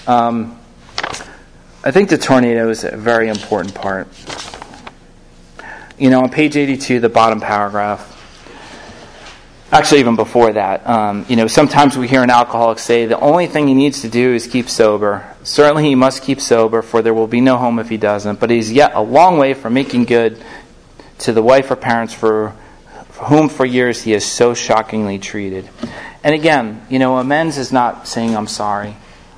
I think the tornado is a very important part. On page 82, the bottom paragraph, actually even before that, sometimes we hear an alcoholic say the only thing he needs to do is keep sober. Certainly he must keep sober, for there will be no home if he doesn't, but he's yet a long way from making good to the wife or parents for whom for years he has so shockingly treated. And again, amends is not saying I'm sorry.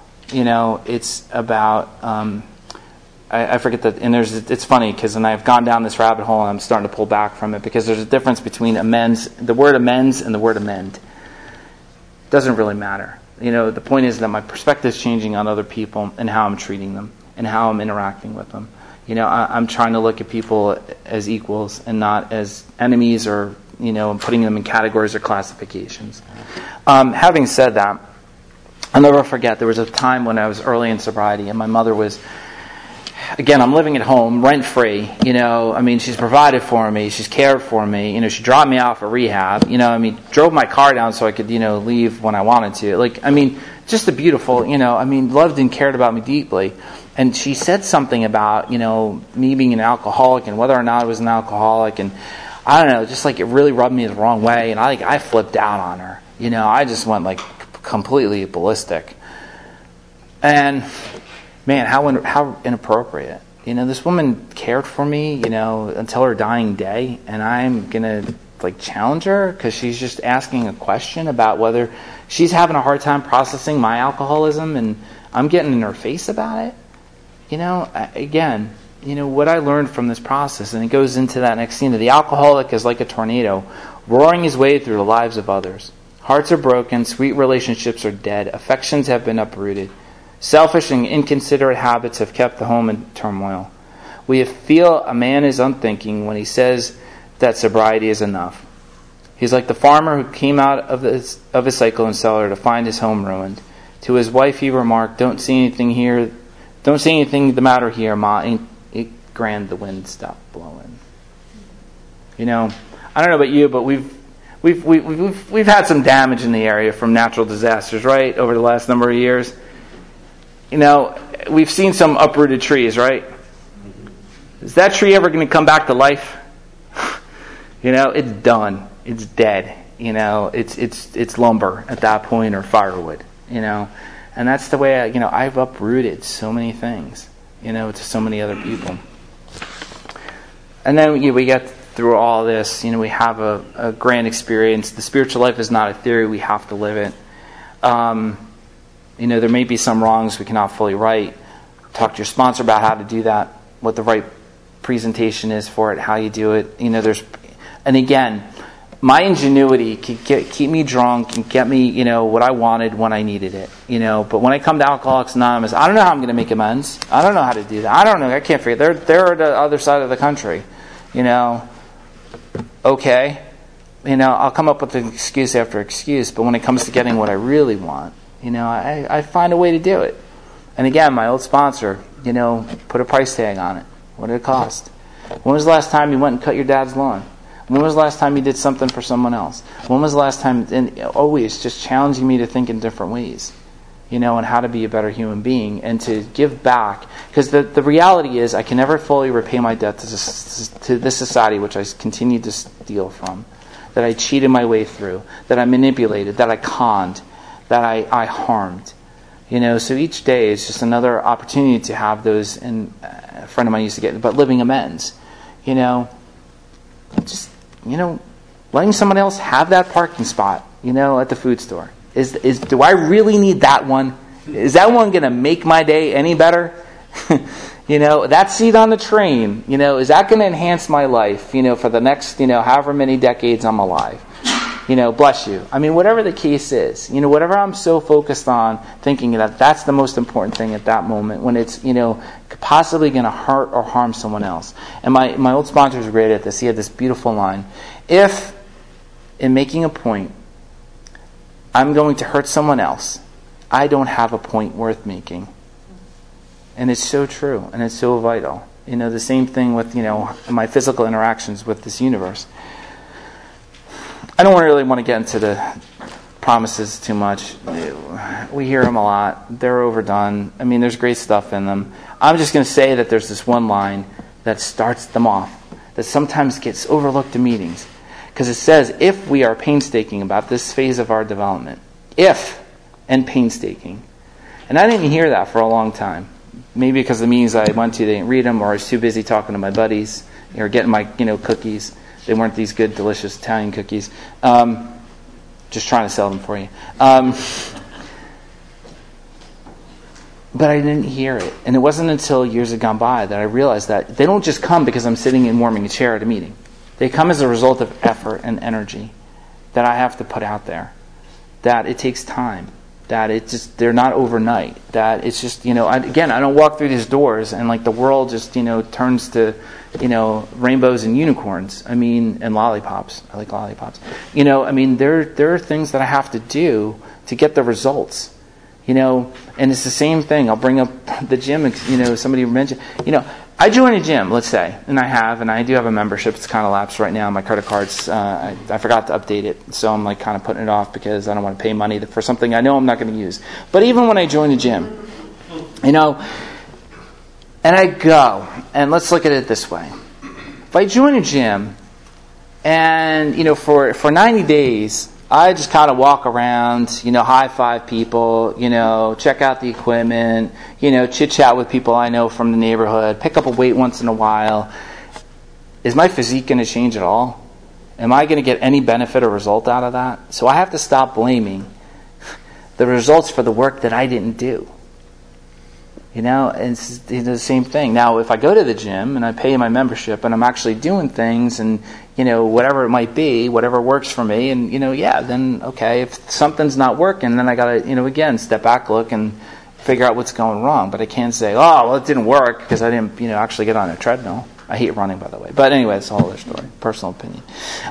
It's about, I forget that, and it's funny because I've gone down this rabbit hole and I'm starting to pull back from it, because there's a difference between amends, the word amends and the word amend. It doesn't really matter. The point is that my perspective is changing on other people and how I'm treating them and how I'm interacting with them. I'm trying to look at people as equals and not as enemies or, putting them in categories or classifications. Having said that, I'll never forget, there was a time when I was early in sobriety and my mother was, again, I'm living at home, rent-free, she's provided for me, she's cared for me, she dropped me off at rehab, drove my car down so I could, leave when I wanted to. Just a beautiful, loved and cared about me deeply. And she said something about, me being an alcoholic and whether or not I was an alcoholic, and I don't know, just it really rubbed me the wrong way, and I flipped out on her. I just went completely ballistic. And man, how inappropriate. This woman cared for me, until her dying day, and I'm going to challenge her because she's just asking a question about whether she's having a hard time processing my alcoholism, and I'm getting in her face about it. Again, what I learned from this process, and it goes into that next scene, the alcoholic is like a tornado, roaring his way through the lives of others. Hearts are broken, sweet relationships are dead, affections have been uprooted. Selfish and inconsiderate habits have kept the home in turmoil. We feel a man is unthinking when he says that sobriety is enough. He's like the farmer who came out of his cyclone cellar to find his home ruined. To his wife he remarked, "Don't see anything the matter here, Ma. Ain't it grand the wind stopped blowing?" I don't know about you, but we've had some damage in the area from natural disasters, right, over the last number of years. We've seen some uprooted trees, right? Is that tree ever going to come back to life? It's done. It's dead. It's lumber at that point, or firewood. And that's the way I've uprooted so many things, to so many other people. And then we get through all this. We have a grand experience. The spiritual life is not a theory. We have to live it. There may be some wrongs we cannot fully right. Talk to your sponsor about how to do that, what the right presentation is for it, how you do it. And again, my ingenuity can keep me drunk and get me, what I wanted when I needed it. But when I come to Alcoholics Anonymous, I don't know how I'm going to make amends. I don't know how to do that. I don't know. I can't figure it. They're the other side of the country. Okay. I'll come up with excuse after excuse, but when it comes to getting what I really want, I find a way to do it. And again, my old sponsor, put a price tag on it. What did it cost? When was the last time you went and cut your dad's lawn? When was the last time you did something for someone else? When was the last time? And always just challenging me to think in different ways, and how to be a better human being and to give back. Because the reality is, I can never fully repay my debt to this society, which I continue to steal from, that I cheated my way through, that I manipulated, that I conned, that I harmed. So each day is just another opportunity to have those. And a friend of mine used to get, but living amends. Just letting someone else have that parking spot, at the food store. Do I really need that one? Is that one going to make my day any better? That seat on the train, is that going to enhance my life, for the next, however many decades I'm alive? Bless you. I mean, whatever the case is, whatever I'm so focused on thinking that that's the most important thing at that moment when it's, possibly going to hurt or harm someone else. And my old sponsor was great at this. He had this beautiful line. If, in making a point, I'm going to hurt someone else, I don't have a point worth making. And it's so true, and it's so vital. The same thing with, my physical interactions with this universe. I don't really want to get into the promises too much. We hear them a lot. They're overdone. I mean, there's great stuff in them. I'm just going to say that there's this one line that starts them off that sometimes gets overlooked in meetings. Because it says, if we are painstaking about this phase of our development. If and painstaking. And I didn't hear that for a long time. Maybe because the meetings I went to, they didn't read them, or I was too busy talking to my buddies, or getting my, cookies. They weren't these good, delicious Italian cookies. Just trying to sell them for you. But I didn't hear it. And it wasn't until years had gone by that I realized that they don't just come because I'm sitting and warming a chair at a meeting. They come as a result of effort and energy that I have to put out there. That it takes time. That they're not overnight. That it's just, I don't walk through these doors and like the world just, turns to, rainbows and unicorns. I mean, and lollipops. I like lollipops. There are things that I have to do to get the results. And it's the same thing. I'll bring up the gym, somebody mentioned, I joined a gym, let's say, and I do have a membership. It's kind of lapsed right now. My credit card's, I forgot to update it, so I'm like kind of putting it off because I don't want to pay money for something I know I'm not going to use. But even when I join a gym, and I go, and let's look at it this way. If I join a gym, and, for 90 days, I just kind of walk around, high five people, check out the equipment, chit chat with people I know from the neighborhood, pick up a weight once in a while. Is my physique going to change at all? Am I going to get any benefit or result out of that? So I have to stop blaming the results for the work that I didn't do. And it's the same thing. Now, if I go to the gym and I pay my membership and I'm actually doing things and, whatever it might be, whatever works for me, and, then, okay, if something's not working, then I got to, again, step back, look, and figure out what's going wrong. But I can't say, it didn't work because I didn't, actually get on a treadmill. I hate running, by the way. But anyway, it's a whole other story. Personal opinion.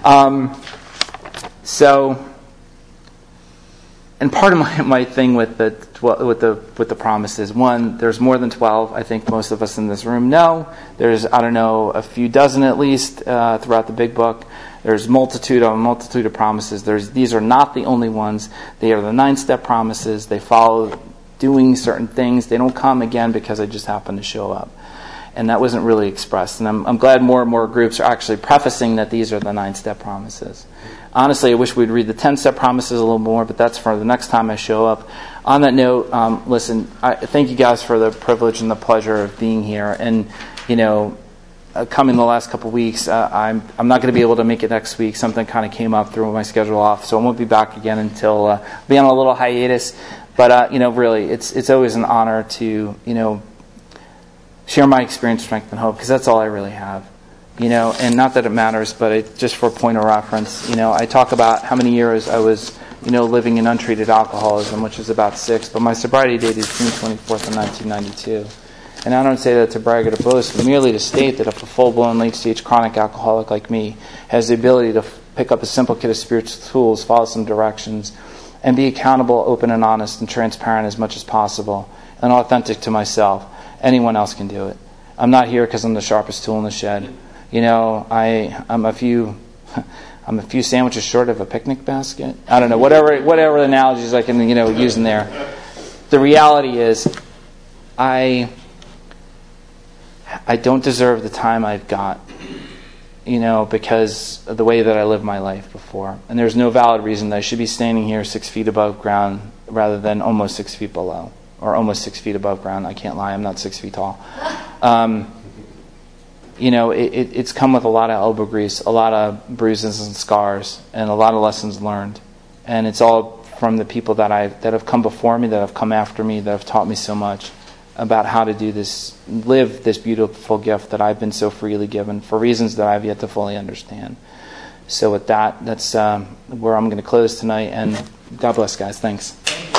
And part of my thing with the promises, one, there's more than 12. I think most of us in this room know. There's, a few dozen at least throughout the big book. There's a multitude of promises. These are not the only ones. They are the 9-step promises. They follow doing certain things. They don't come again because I just happen to show up. And that wasn't really expressed. And I'm glad more and more groups are actually prefacing that these are the 9-step promises. Honestly, I wish we'd read the 10-step promises a little more, but that's for the next time I show up. On that note, listen, I thank you guys for the privilege and the pleasure of being here. And, coming the last couple of weeks, I'm not going to be able to make it next week. Something kind of came up, threw my schedule off, so I won't be back again until I'll be on a little hiatus. But, really, it's always an honor to, share my experience, strength, and hope, because that's all I really have. And not that it matters, but just for point of reference, I talk about how many years I was, living in untreated alcoholism, which is about 6, but my sobriety date is June 24th of 1992. And I don't say that to brag or to boast, but merely to state that if a full-blown late-stage chronic alcoholic like me has the ability to pick up a simple kit of spiritual tools, follow some directions, and be accountable, open and honest, and transparent as much as possible, and authentic to myself, anyone else can do it. I'm not here because I'm the sharpest tool in the shed. I'm a few sandwiches short of a picnic basket. I don't know, whatever analogies I can, use in there. The reality is, I don't deserve the time I've got, because of the way that I lived my life before. And there's no valid reason that I should be standing here 6 feet above ground rather than almost 6 feet below. Or almost 6 feet above ground. I can't lie, I'm not 6 feet tall. It's come with a lot of elbow grease, a lot of bruises and scars, and a lot of lessons learned. And it's all from the people that have come before me, that have come after me, that have taught me so much. about how to do this, live this beautiful gift that I've been so freely given for reasons that I've yet to fully understand. So with that, that's where I'm going to close tonight. And God bless, guys. Thanks.